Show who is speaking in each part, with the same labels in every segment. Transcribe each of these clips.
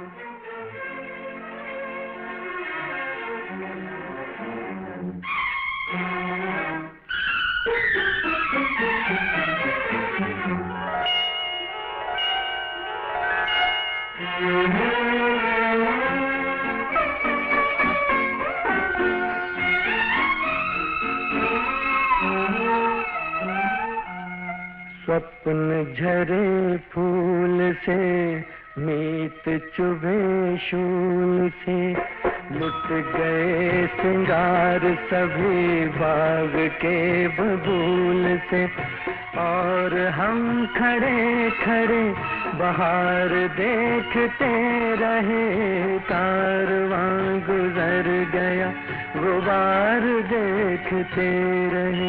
Speaker 1: स्वप्न झरे फूल से, मीत चुभे शूल से, लुट गए सिंगार सभी बाग के बबूल से। और हम खड़े खड़े बाहर देखते रहे, कारवां गुजर गया गुबार देखते रहे।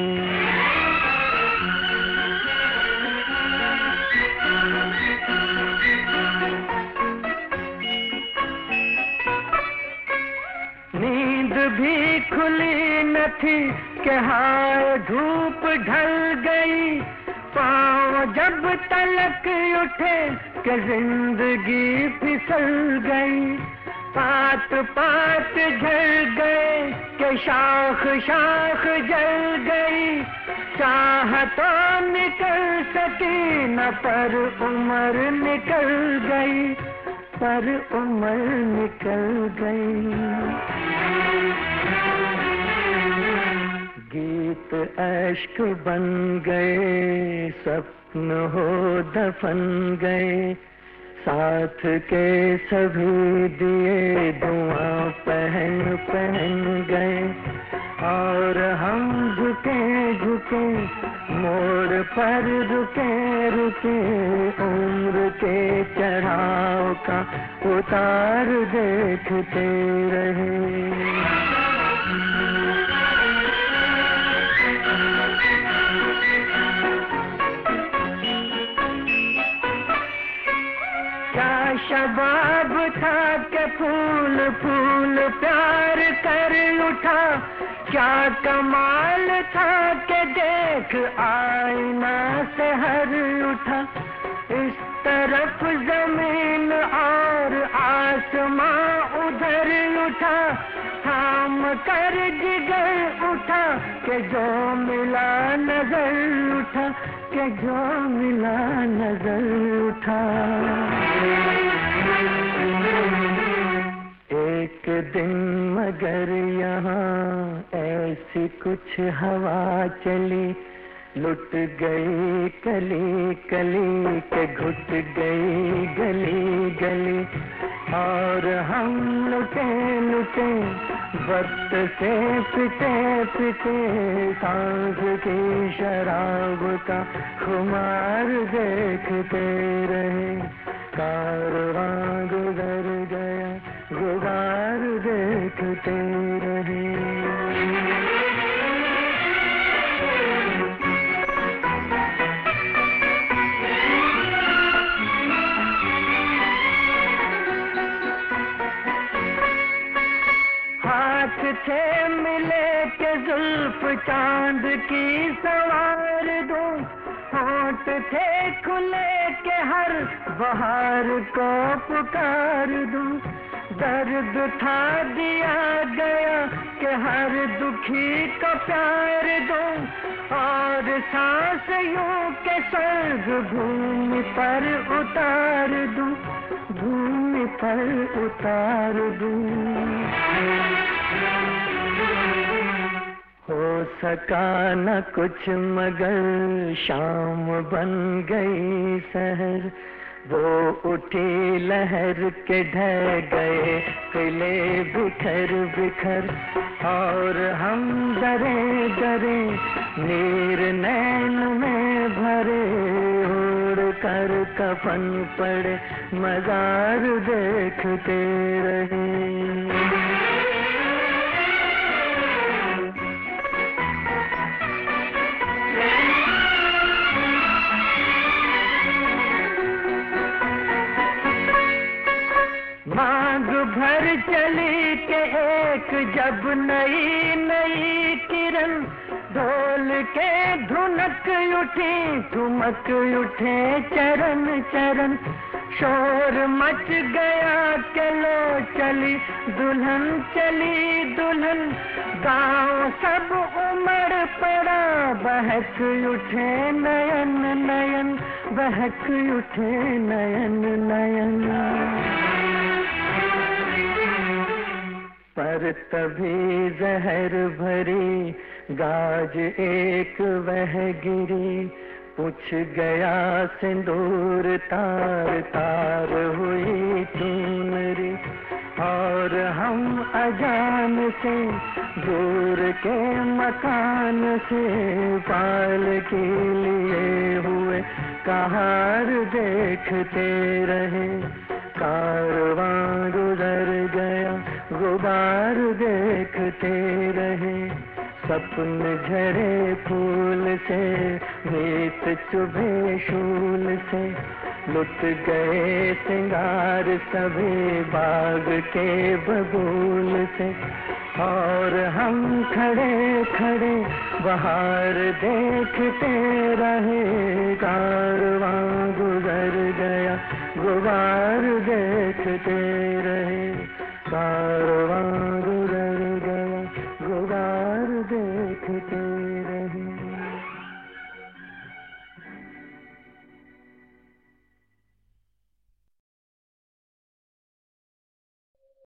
Speaker 1: नींद भी खुली न थी कि हाय धूप ढल गई, पाँव जब तलक उठे कि जिंदगी फिसल गई। पात पात झड़ गए कि शाख शाख जल गई, चाह तो निकल सकी न पर उम्र निकल गई, पर उम्र निकल गई। गीत अश्क बन गए, स्वप्न हो दफन गए, साथ के सभी दिए धुआं पहन पहन गए। और हम झुके झुके मोड़ पर रुके रुके, उम्र के चढ़ाव का उतार देखते रहे। क्या शबाब था कि फूल फूल प्यार कर उठा, क्या कमाल था कि देख आईना से हर उठा। इस तरफ जमीन और आसमां उधर उठा, थाम कर जिगर उठा कि जो मिला नजर उठा, कि जो मिला नजर उठा। एक दिन मगर यहाँ ऐसी कुछ हवा चली, लुट गई कली कली के घुट गई गली गली। और हम लुटे लुटे वक्त से पिटे पिटे, सांस की शराब का खुमार देखते रहे। कारवां गुजर गया गुबार देखते रहे। हाथ थे मिले के जुल्फ चांद की सवार दो, होंठ थे खुले के हर बहार को पुकार दूं। दर्द था दिया गया कि हर दुखी को प्यार दूं, और सांस यूं के स्वर्ग भूमि पर उतार दूं, भूमि पर उतार दूं। हो सका न कुछ मगर शाम बन गई शहर, वो उठी लहर के ढह गए किले बिखर बिखर। और हम डरे डरे नीर नैन में भरे, उड़ कर कफन पड़े मजार देखते रहे। मांग भर चली के एक जब नई नई किरण, ढोल के धुनक उठी ठुमक उठे चरण चरण, शोर मच गया के लो चली दुल्हन चली दुल्हन, गांव सब उमड़ पड़ा बहक उठे नयन नयन, बहक उठे नयन नयन। पर तभी जहर भरी गाज एक वह गिरी, पूछ गया सिंदूर तार तार हुई चुनरी, और हम अजान से दूर के मकान से पाल के लिए हुए कहार देखते रहे। कारवां गुजर गया गुबार देखते रहे, सपन झरे फूल से रेत चुभे शूल से, लुट गए सिंगार सभी बाग के बबूल से, और हम खड़े खड़े बहार देखते रहे। कारवां गुजर गया गुबार देखते रहे, कारवां